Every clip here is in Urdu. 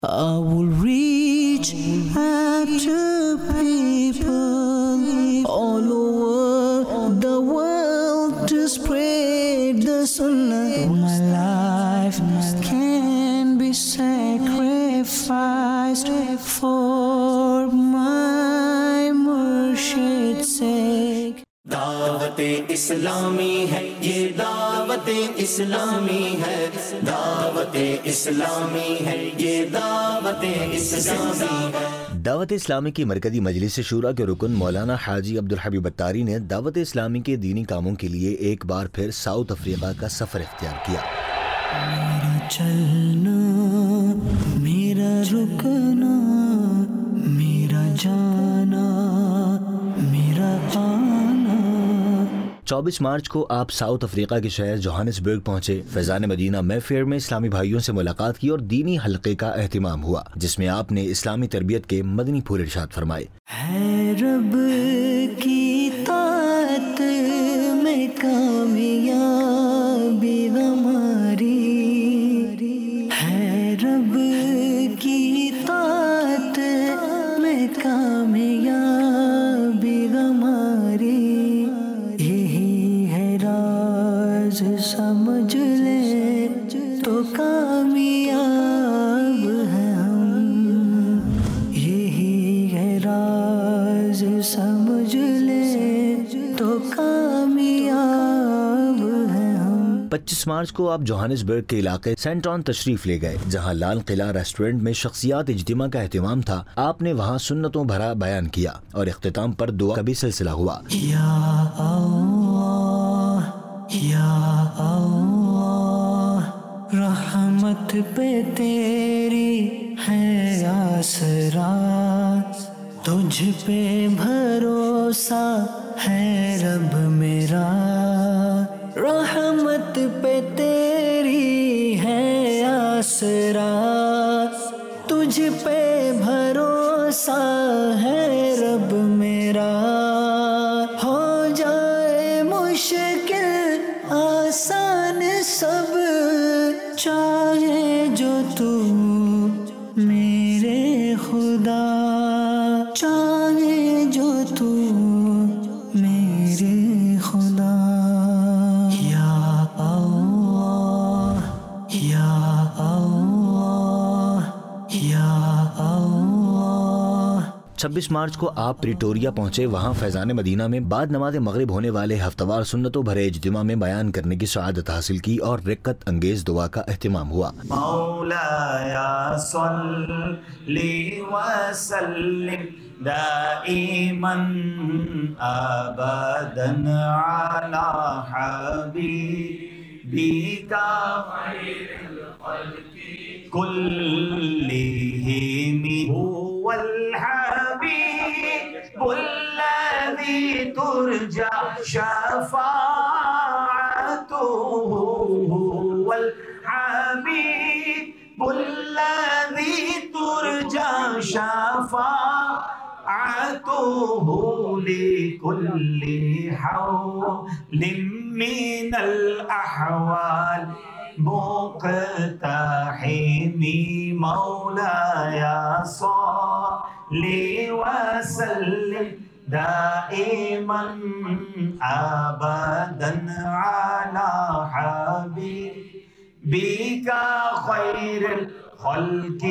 I will reach out to people all over the world to spread the sunnah. My life can be sacrificed for my murshid's sake. دعوت اسلامی ہے یہ دعوت اسلامی ہے دعوت اسلامی ہے یہ دعوت اسلامی ہے. دعوت اسلامی کی مرکزی مجلس شورا کے رکن مولانا حاجی عبدالحبیب اتاری نے دعوت اسلامی کے دینی کاموں کے لیے ایک بار پھر ساؤتھ افریقہ کا سفر اختیار کیا. میرا چلنا میرا رکنا میرا جانا میرا آنا. 24 مارچ کو آپ ساؤتھ افریقہ کے شہر جوہانسبرگ پہنچے. فیضان مدینہ میں فیئر میں اسلامی بھائیوں سے ملاقات کی اور دینی حلقے کا اہتمام ہوا جس میں آپ نے اسلامی تربیت کے مدنی پھول ارشاد فرمائے. ہے رب کی طاعت میں کامیابی ہماری ہے رب کی طاعت میں کامیابی ہماری. سمجھ لے تو کامیاب ہیں ہم یہی ہے راز سمجھ لے تو کامیاب ہیں ہم. 25 مارچ کو آپ جوہانسبرگ کے علاقے سینٹرون تشریف لے گئے جہاں لال قلعہ ریسٹورنٹ میں شخصیات اجتماع کا اہتمام تھا. آپ نے وہاں سنتوں بھرا بیان کیا اور اختتام پر دعا کا بھی سلسلہ ہوا. یا اللہ یا اللہ رحمت پہ تیری ہے آسرا تجھ پہ بھروسہ ہے رب میرا. رحمت پہ تیری ہے آسرا تجھ پہ بھروسہ ہے رب میرا. ہو جائے مشکل آسان سب چاہے جو تو میرے خدا چاہے جو تو میرے خدا. یا اللہ یا اللہ یا اللہ. 26 مارچ کو آپ پریٹوریا پہنچے. وہاں فیضان مدینہ میں بعد نماز مغرب ہونے والے ہفتہ وار سنتوں بھرے اجتماع میں بیان کرنے کی سعادت حاصل کی اور رکعت انگیز دعا کا اہتمام ہوا. مولایا صلی وسلم دائما ابدا علی حبیبک خیر الخلق كلهم هو الحبيب الذي ترجى شفاعته هو الحبيب الذي ترجى شفاعته لكل حول من الأحوال مقتحمی. مولایا صلی وسلم دائما ابدا علی حبیبک خیر الخلق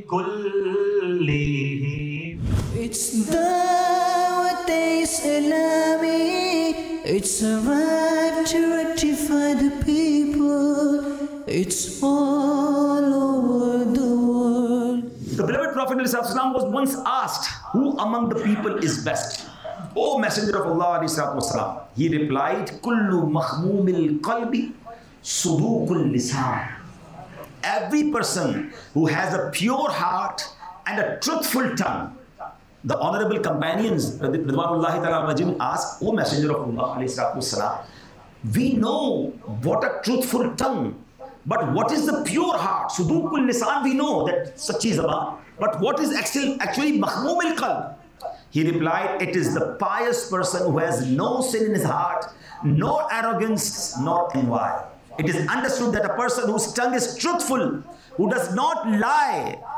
کلہم. It's دعوت اسلامی. It's a right to rectify the people. It's all over the world. The beloved Prophet ﷺ was once asked, who among the people is best? O Messenger of Allah ﷺ, he replied, Kullu makhmumil qalbi sudukul lisan. Every person who has a pure heart and a truthful tongue. The honorable companions Ridwanullahi ta'ala majid asked, O Messenger of Allah ﷺ, we know what a truthful tongue, but what is the pure heart? Sudukul lisan, we know that sachi zaban, but what is actually makhmum al-qalb? He replied, it is the pious person who has no sin in his heart, no arrogance, nor envy. It is understood that a person whose tongue is truthful, who does not lie,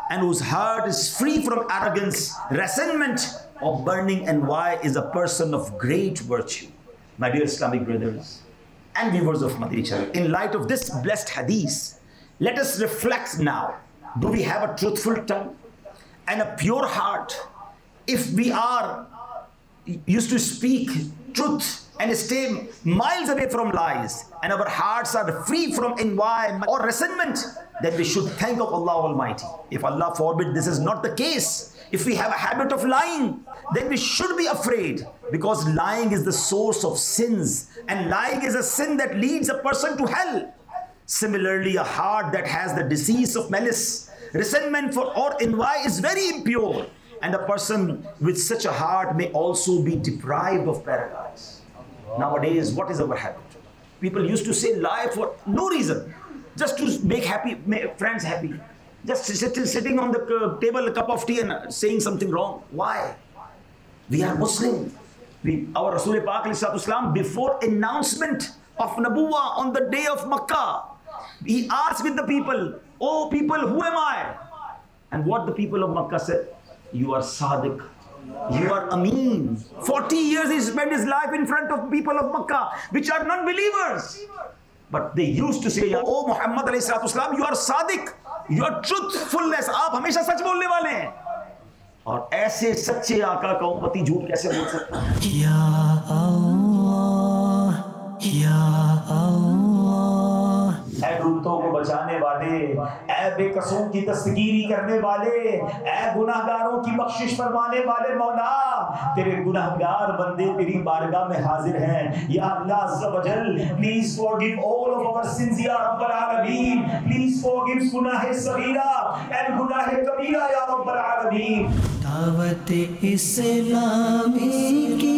and whose heart is free from arrogance, resentment, or burning envy is a person of great virtue. My dear Islamic brothers and viewers of Madani Channel, in light of this blessed hadith, let us reflect now. Do we have a truthful tongue and a pure heart? If we are used to speak truth and stay miles away from lies, and our hearts are free from envy or resentment, then we should thank of Allah Almighty. If Allah forbid this is not the case, if we have a habit of lying, then we should be afraid, because lying is the source of sins, and lying is a sin that leads a person to hell. Similarly, a heart that has the disease of malice, resentment or envy is very impure, and a person with such a heart may also be deprived of paradise. Nowadays, what is our habit? People used to say lie for no reason, just to make friends happy. Just sitting on the table, a cup of tea and saying something wrong. Why? We are Muslim. Our Rasul Pak ﷺ, before announcement of Nabuwah on the day of Makkah, he asked with the people, "Oh people, who am I?" And what the people of Makkah said? "You are Sadiq. You are Ameen." 40 years he spent his life in front of people of Makkah, which are non-believers. But they used to say, "Oh Muhammad ﷺ, you are Sadiq. You are truthfulness. आप हमेशा सच बोलने वाले हैं." और ऐसे सच्चे आका का उम्मती झूठ कैसे बोल सकता है? या अल्लाह, या अल्लाह। ऐ डूबतों को बचाने वाले, ऐ बेकसूर की तस्कीरी करने वाले, ऐ गुनाहगारों की बख्शिश फरमाने वाले मौला, तेरे गुनाहगार बंदे तेरी बारगाह में हाजिर हैं। या अल्लाह अज़्ज़ा वजल, please forgive all of our sins या रब्बल आलमीन, प्लीज फॉरगिव गुनाह सगीरा एंड गुनाह कबीरा या रब्बल आलमीन। दावत इस्लामी की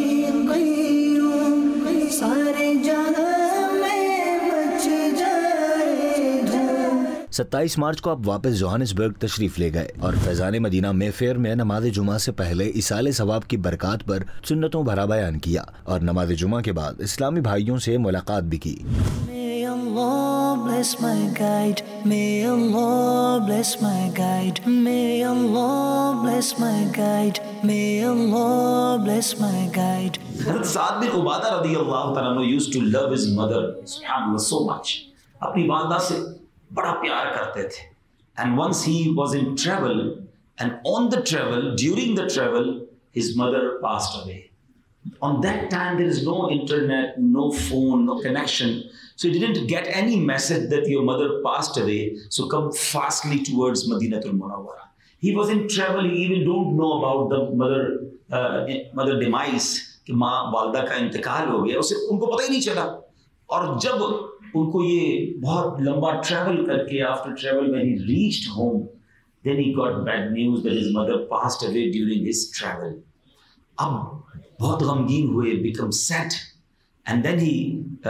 क़याम सारे जहां में मच जाए धूम। 27 मार्च को आप वापस जोहानिसबर्ग तशरीफ ले गए और फैजान मदीना मेफेयर में नमाज जुमा से पहले इसाले सवाब की बरकत पर सुन्नतों भरा बयान किया और नमाज जुमा के बाद इस्लामी भाइयों से मुलाकात भी की। May Allah bless my guide, may Allah bless my guide, may Allah bless my guide, may Allah bless my guide. Hazrat Sa'd bin Ubadah radiyallahu ta'ala anhu used to love his mother, subhanallah, so much. अपनी वालदा से बड़ा प्यार करते थे. And once he was in travel, and on the travel, during the travel, his mother passed away. On that time, there is no internet, no phone, no connection. So he didn't get any message that your mother passed away. So come fastly towards Madinatul Munawwara. He was in travel. He even don't know about the mother demise. कि माँ वालदा का इंतकाल हो गया, उसे उनको पता ही नहीं चला। और जब उनको ये बहुत लंबा ट्रैवल करके, after travel when he reached home, then he got bad news that his mother passed away during his travel. अब बहुत गमगीन हुए, become sad, and then he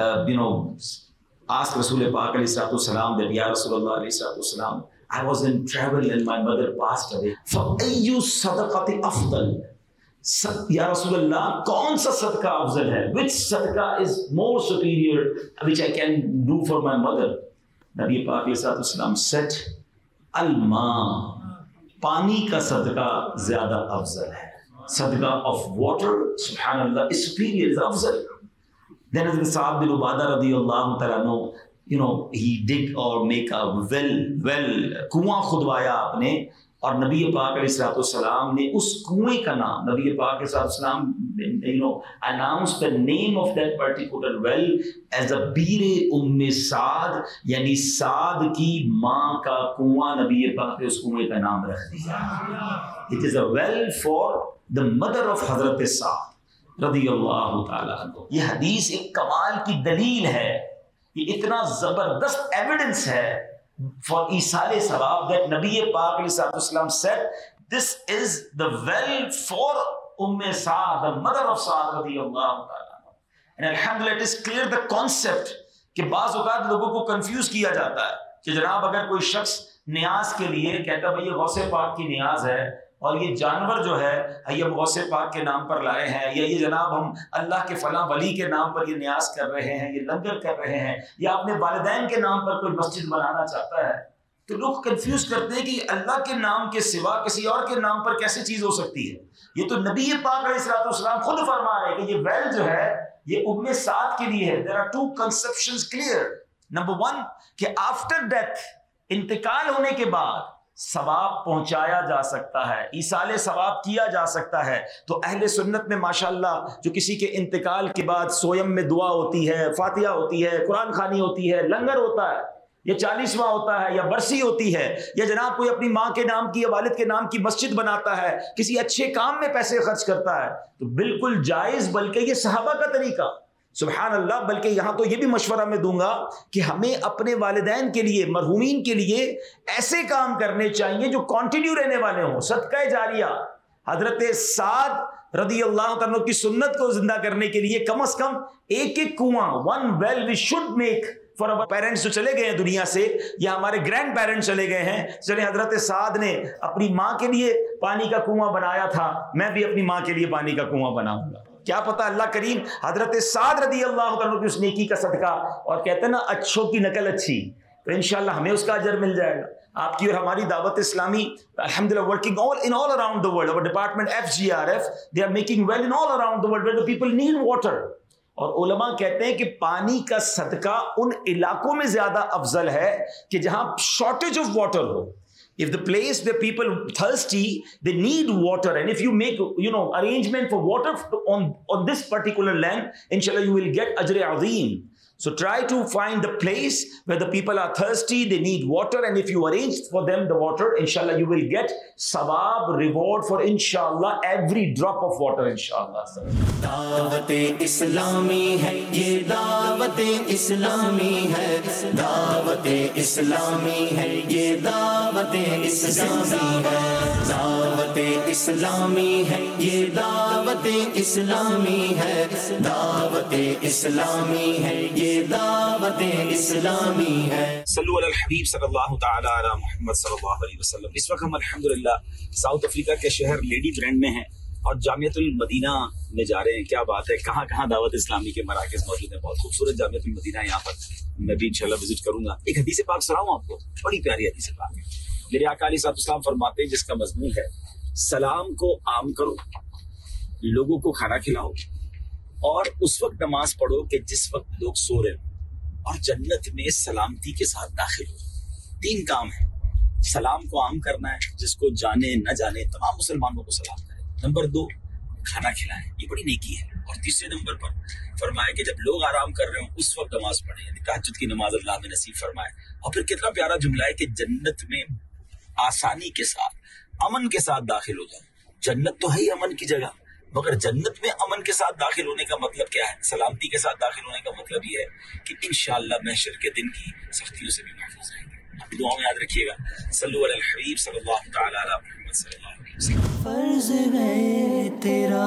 asked Rasul Pak ﷺ that, "Ya Rasulullah ﷺ, I was in travel and my mother passed away. فَأَيُّ صَدَقَةِ أَفْضَلِ?" या रसूलल्लाह, कौन सा सदका अफजल है? Which सदका is more superior which I can do for my mother? नबी पाक अलैहिस्सलाम said, "Al-ma, पानी का सदका ज्यादा अफजल है. Sadqa of water, subhanallah, is superior, is afzal." Then Hazrat Sa'd bin Ubadah radiyallahu ta'ala, he dig or make a well, कुआं खुदवाया आपने, और नबी पाक अलैहिस्सलाम ने उस कुएं का नाम, नबी पाक अलैहिस्सलाम announced the name of that particular well as a बीरे उम्मे साद, यानी साद की माँ का कुआं, नबी पाक ने उस कुएं का नाम रख दिया. It is a well for the mother of Hazrat Sa'd radiyallahu ta'ala anhu. ये हदीस एक कमाल की दलील है, ये इतना जबरदस्त एविडेंस है for Isale Sawab that Nabi Pak ﷺ said, this is the well for Sa'd, the mother of Sa'd radiyallahu ta'ala. And alhamdulillah, it is clear the concept कि बाज़ औक़ात लोगों को confuse किया जाता है कि जनाब अगर कोई शख्स नियाज के लिए कहता भाई ये गौसे पाक की नियाज है और ये जानवर जो है ये हम गौसे पाक के नाम पर लाए हैं, या ये जनाब हम अल्लाह के फलां वली के नाम पर ये नियाज कर रहे हैं, ये लंगर कर रहे हैं, या अपने वालिदैन के नाम पर कोई मस्जिद बनाना चाहता है, تو لوگ کنفیوز کرتے ہیں کہ اللہ کے نام کے سوا کسی اور کے نام پر کیسے چیز ہو سکتی ہے. یہ تو نبی پاک علیہ الصلوۃ والسلام خود فرما رہے ہیں کہ یہ ویل جو ہے یہ ام سعد کے لیے ہے. There are two conceptions clear. Number one کہ after death انتقال ہونے کے بعد ثواب پہنچایا جا سکتا ہے, ایصال ثواب کیا جا سکتا ہے. تو اہل سنت میں ماشاءاللہ جو کسی کے انتقال کے بعد سویم میں دعا ہوتی ہے, فاتحہ ہوتی ہے, قرآن خوانی ہوتی ہے, لنگر ہوتا ہے, یا 40واں ہوتا ہے, یا برسی ہوتی ہے, یا جناب کوئی اپنی ماں کے نام کی یا والد کے نام کی مسجد بناتا ہے, کسی اچھے کام میں پیسے خرچ کرتا ہے, تو بالکل جائز, بلکہ یہ صحابہ کا طریقہ. سبحان اللہ. بلکہ یہاں تو یہ بھی مشورہ میں دوں گا کہ ہمیں اپنے والدین کے لیے, مرحومین کے لیے ایسے کام کرنے چاہیے جو کنٹینیو رہنے والے ہوں. صدقہ جاریہ, حضرت سعد رضی اللہ عنہ کی سنت کو زندہ کرنے کے لیے کم از کم ایک کنواں, one well we should make for our parents جو چلے گئے ہیں دنیا سے, یا ہمارے گرینڈ پیرنٹس چلے گئے ہیں. چلے حضرت سعد نے اپنی ماں کے لیے پانی کا کنواں بنایا تھا, میں بھی اپنی ماں کے لیے پانی کا کنواں بناؤں گا. کیا پتا اللہ کریم حضرت سعد رضی اللہ عنہ کی اس نیکی کا صدقہ, اور کہتے ہیں نا اچھوں کی نقل اچھی, تو انشاءاللہ ہمیں اس کا اجر مل جائے گا. آپ کی اور ہماری دعوت اسلامی الحمدللہ working all around the world. Our department FGRF, they are making well in all around the world where the people need water. اور علماء کہتے ہیں کہ پانی کا صدقہ ان علاقوں میں زیادہ افضل ہے کہ جہاں شارٹیج آف واٹر ہو. If the place where people thirsty, they need water, and if you make arrangement for water on this particular land, inshallah you will get ajr azim. So try to find the place where the people are thirsty, they need water, and if you arrange for them the water, inshallah you will get sawab, reward for inshallah every drop of water inshallah. دعوت اسلامی ہے یہ, دعوت اسلامی ہے, دعوت اسلامی ہے یہ, دعوت اسلامی ہے, دعوت اسلامی ہے یہ, دعوت اسلامی ہے, دعوت اسلامی ہے یہ, دعوت اسلامی ہے. صلو علی الحبیب صلی اللہ تعالی علی محمد صلی اللہ علیہ وسلم. اس وقت ہم الحمدللہ ساؤتھ افریقہ کے شہر لیڈی برینڈ میں ہیں اور جامعۃ المدینہ میں جا رہے ہیں. کیا بات ہے, کہاں کہاں دعوت اسلامی کے مراکز موجود ہیں. بہت خوبصورت جامعۃ المدینہ ہے, یہاں پر میں بھی انشاءاللہ وزٹ کروں گا. ایک حدیث پاک سناؤں آپ کو, بڑی پیاری حدیث پاک ہے. میرے آقا علیہ السلام فرماتے ہیں, جس کا مضمون ہے سلام کو عام کرو, لوگوں کو کھانا کھلاؤ, اور اس وقت نماز پڑھو کہ جس وقت لوگ سو رہے ہوں, اور جنت میں سلامتی کے ساتھ داخل ہو. 3 کام ہیں. سلام کو عام کرنا ہے, جس کو جانے نہ جانے تمام مسلمانوں کو سلام کریں. نمبر 2 کھانا کھلائیں, یہ بڑی نیکی ہے. اور تیسرے نمبر پر فرمایا کہ جب لوگ آرام کر رہے ہوں اس وقت نماز پڑھیں, یعنی تہجد کی نماز اللہ میں نصیب فرمائے. اور پھر کتنا پیارا جملہ ہے کہ جنت میں آسانی کے ساتھ, امن کے ساتھ داخل ہو جائیں. جنت تو ہے ہی امن کی جگہ, مگر جنت میں امن کے ساتھ داخل ہونے کا مطلب کیا ہے؟ سلامتی کے ساتھ داخل ہونے کا مطلب یہ ہے کہ انشاءاللہ محشر کے دن کی سختیوں سے بھی محفوظ رہیں گے. آپ دعاؤں میں یاد رکھیے گا. صلو علی الحبیب صلی اللہ تعالی علی محمد صلی اللہ علیہ وسلم. فرض ہے تیرا,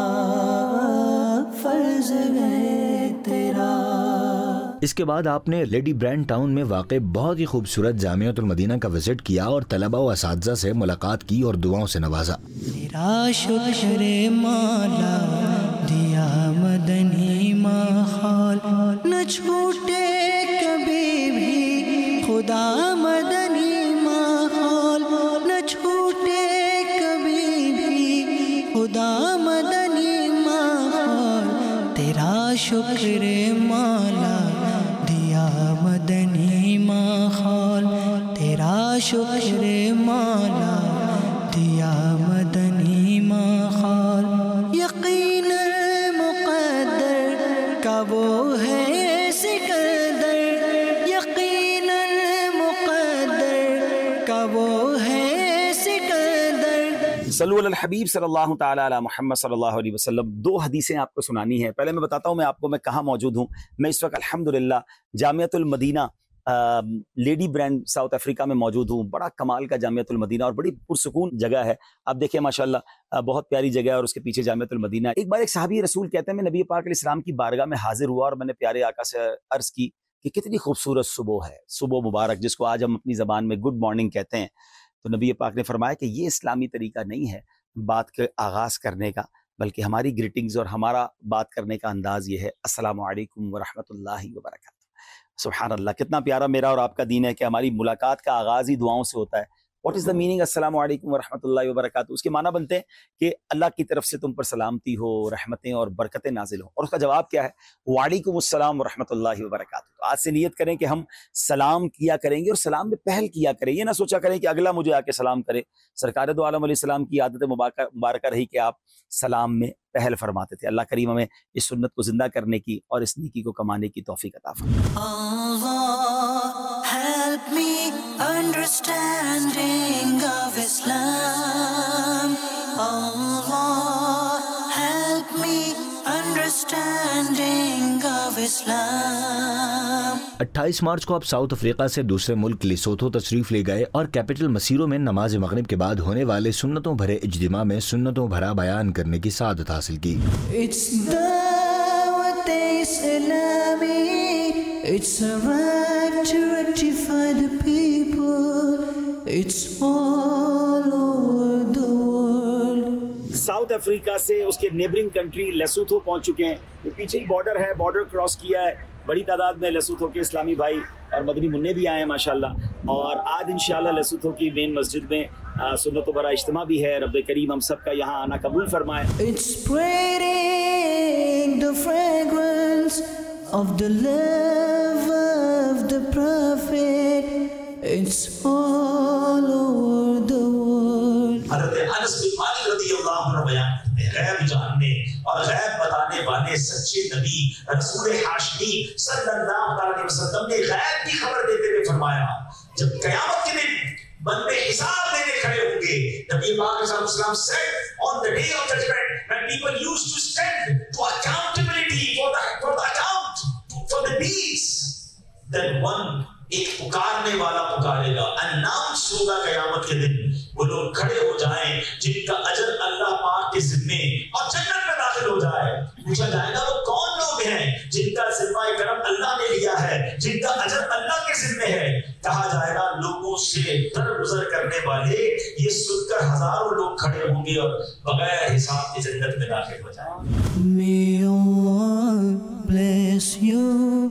فرض ہے تیرا. اس کے بعد آپ نے لیڈی برینڈ ٹاؤن میں واقع بہت ہی خوبصورت جامعۃ المدینہ کا وزٹ کیا اور طلباء و اساتذہ سے ملاقات کی اور دعاؤں سے نوازا. تیرا شکر مولا دیا مدنی ماحول, نہ چھوٹے کبھی بھی خدا مدنی ماحول, نہ چھوٹے کبھی بھی خدا مدنی ماحول. تیرا شکر مولا دیا مدنی ماحول, تیرا شکر مولا دیا مدنی ماحول. یقین مقدر کا وہ ہے سکندر, یقین مقدر کا وہ ہے سکندر. صلو علی الحبیب صلی اللہ تعالی علی محمد صلی اللہ علیہ وسلم. 2 حدیثیں آپ کو سنانی ہے. پہلے میں بتاتا ہوں میں آپ کو میں کہاں موجود ہوں. میں اس وقت الحمدللہ جامعۃ المدینہ لیڈی برینڈ ساؤتھ افریقہ میں موجود ہوں. بڑا کمال کا جامعۃ المدینہ اور بڑی پرسکون جگہ ہے. آپ دیکھیں ماشاءاللہ بہت پیاری جگہ ہے, اور اس کے پیچھے جامعۃ المدینہ. ایک بار ایک صحابی رسول کہتے ہیں میں نبی پاک علیہ السلام کی بارگاہ میں حاضر ہوا اور میں نے پیارے آقا سے عرض کی کہ کتنی خوبصورت صبح ہے, صبح مبارک, جس کو آج ہم اپنی زبان میں گڈ مارننگ کہتے ہیں. تو نبی پاک نے فرمایا کہ یہ اسلامی طریقہ نہیں ہے بات کے آغاز کرنے کا, بلکہ ہماری گریٹنگز اور ہمارا بات کرنے کا انداز یہ ہے السلام علیکم ورحمۃ اللہ وبرکاتہ. سبحان اللہ، کتنا پیارا میرا اور آپ کا دین ہے کہ ہماری ملاقات کا آغاز ہی دعاؤں سے ہوتا ہے. واٹ از دا میننگ السلام علیکم ورحمۃ اللہ وبرکاتہ؟ اس کے معنی بنتے ہیں کہ اللہ کی طرف سے تم پر سلامتی ہو، رحمتیں اور برکتیں نازل ہوں. اور اس کا جواب کیا ہے؟ وعلیکم السلام ورحمۃ اللہ وبرکاتہ. تو آج سے نیت کریں کہ ہم سلام کیا کریں گے اور سلام میں پہل کیا کریں. یہ نہ سوچا کریں کہ اگلا مجھے آ کے سلام کرے. سرکار دو عالم علیہ السلام کی عادت مبارکہ رہی کہ آپ سلام میں پہل فرماتے تھے. اللہ کریم ہمیں اس سنت کو زندہ کرنے کی اور اس نیکی کو کمانے کی توفیق عطا فرمائے. Allah, help me understanding of Islam. Allah, help me understanding of Islam. 28 March کو آپ ساؤتھ افریقہ سے دوسرے ملک لیسوتھو تشریف لے گئے اور کیپٹل مسیرو میں نماز مغرب کے بعد ہونے والے سنتوں بھرے اجتماع میں سنتوں بھرا بیان کرنے کی سعادت حاصل کی. It's دعوت اسلامی. It's a right to rectify the people. It's all over the world. South Africa سے اس کے نیبرنگ کنٹری لیسوتھو پہنچ چکے ہیں. یہ پیچھے ہی بارڈر ہے، بارڈر کراس کیا ہے. بڑی تعداد میں لیسوتھو کے اسلامی بھائی اور مدنی منع بھی آئے ہیں ماشاءاللہ. اور آج انشاءاللہ لیسوتھو کی مین مسجد میں سنتوں بھرا اجتماع بھی ہے. رب کریم ہم سب کا یہاں آنا قبول فرمائے. It's spreading the fragrance of the love of the Prophet. It's all over the world. حضرت انس بن مالک رضی اللہ عنہ بیان کرتے ہیں، غیب جاننے اور غیب بتانے والے سچے نبی رسول ہاشمی صلی اللہ علیہ وسلم نے غیب کی خبر دیتے ہوئے فرمایا جب قیامت کے دن بندے حساب دینے کھڑے ہوں گے، نبی پاک صلی اللہ علیہ وسلم said on the day of judgment when people used to stand to accountability for the account for the deeds, then one ایک پکارنے والا پکارے گا، اناؤنس ہوگا قیامت کے دن. وہ لوگ کھڑے ہو جائیں جن کا اجر اللہ پاک کے ذمے اور جنت میں داخل ہو جائے. پوچھا جائے گا وہ کون لوگ ہیں جن کا ذمہ کرم اللہ نے لیا ہے، جن کا اجر اللہ کے ذمے ہے. کہا جائے گا لوگوں سے درگزر کرنے والے یہ سن کر ہزاروں لوگ کھڑے ہوں گے اور بغیر حساب کے جنت میں داخل ہو جائیں. May Allah bless you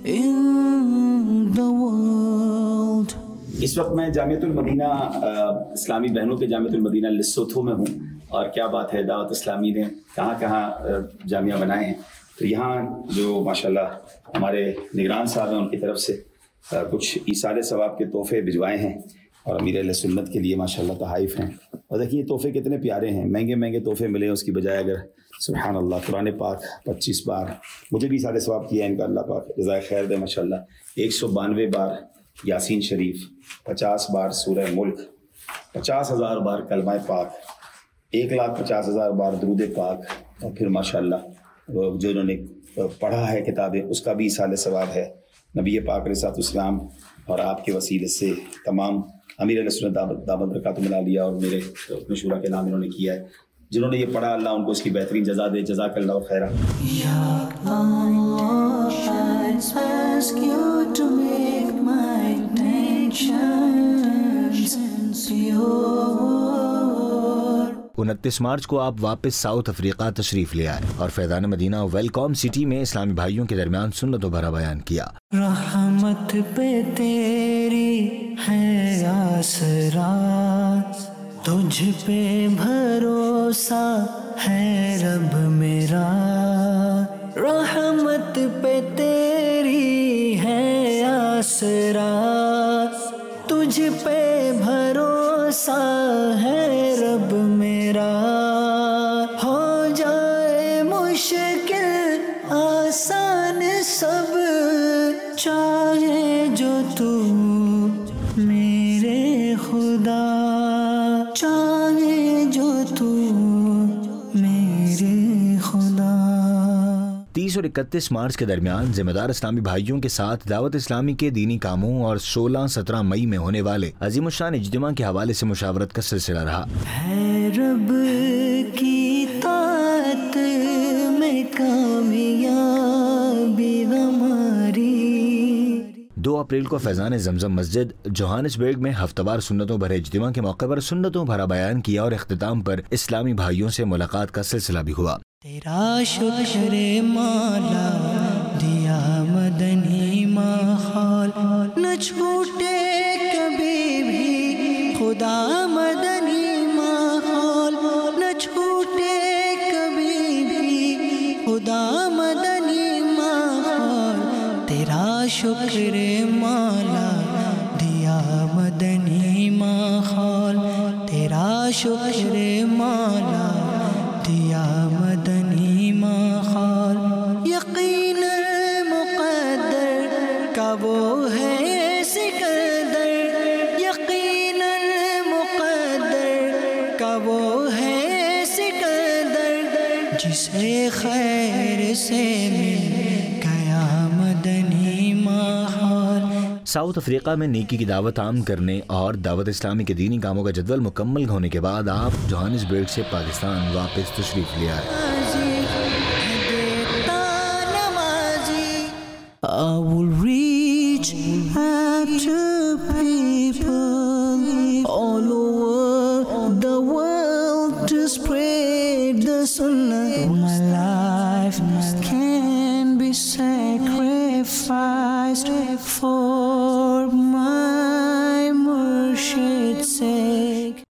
in the world. اس وقت میں جامعۃ المدینہ اسلامی بہنوں کے جامعۃ المدینہ لیسوتھو میں ہوں. اور کیا بات ہے، دعوت اسلامی نے کہاں کہاں جامعہ بنائے ہیں. تو یہاں جو ماشاءاللہ ہمارے نگران صاحب ہیں ان کی طرف سے کچھ ایصال ثواب کے تحفے بھجوائے ہیں اور امیر اہل سنت کے لیے ماشاءاللہ تحائف ہیں. اور دیکھیے یہ تحفے کتنے پیارے ہیں، مہنگے مہنگے تحفے ملے اس کی بجائے اگر سبحان اللہ قرآن پاک 25 بار مجھے بھی ایصال ثواب کیا ہے ان کا اللہ پاک جزائے خیر دے ماشاءاللہ. 192 بار یاسین شریف، 50 بار سورہ ملک، 50,000 بار کلمہ پاک، 1,50,000 بار درود پاک. اور پھر ماشاءاللہ جو انہوں نے پڑھا ہے کتابیں اس کا بھی ایصال ثواب ہے. نبی پاک علیہ الصلوۃ والسلام اور آپ کے وسیلے سے تمام امیر علیہ سنت دامت برکاتہم العالیہ اور میرے مشورہ کے نام انہوں نے کیا ہے. جنہوں نے یہ پڑھا اللہ ان کو اس کی بہترین جزا دے. جزاک اللہ خیرہ. Ya Allah, I ask you to make my intentions pure. 29 March کو آپ واپس ساؤتھ افریقہ تشریف لے آئے اور فیضان مدینہ ویلکام سٹی میں اسلامی بھائیوں کے درمیان سنتوں بھرا بیان کیا. رحمت پہ تیری ہے آسرا، تجھ پہ بھروسہ ہے رب میرا. رحمت پہ تیری ہے آسرا، تجھ پہ بھروسہ ہے رب میرا. ہو جائے مشکل آسان سب، چاہے جو تو میرے خدا، چاہے جو تو میرے خدا. 30 اور 31 مارچ کے درمیان ذمہ دار اسلامی بھائیوں کے ساتھ دعوت اسلامی کے دینی کاموں اور 16-17 مئی میں ہونے والے عظیم الشان اجتماع کے حوالے سے مشاورت کا سلسلہ رہا. ہے رب کی طاعت میں کامیابی ہماری. 2 اپریل کو فیضان زمزم مسجد جوہانسبرگ میں ہفتہ وار سنتوں بھرے اجتماع کے موقع پر سنتوں بھرا بیان کیا اور اختتام پر اسلامی بھائیوں سے ملاقات کا سلسلہ بھی ہوا. تیرا شکر مولا دیا مدنی ماں چھوٹے کبھی بھی خدا مدنی ماحول، نہ چھوٹے کبھی بھی خدا مدنی ماحول، تیرا شکر مولا دیا مدنی ماحول، تیرا شکر مولا دیا مدنی ماحول، یقین مقدر کا وہ ہے سکندر، یقین مقدر کا وہ ہے سکندر، جسے خیر سے مل گیا مدنی ماحول۔ ساؤتھ افریقہ میں نیکی کی دعوت عام کرنے اور دعوت اسلامی کے دینی کاموں کا جدول مکمل ہونے کے بعد آپ جوہانسبرگ سے پاکستان واپس تشریف لے آئے۔ I will reach out to people all over the world to spread the sunnah. My life can be sacrificed for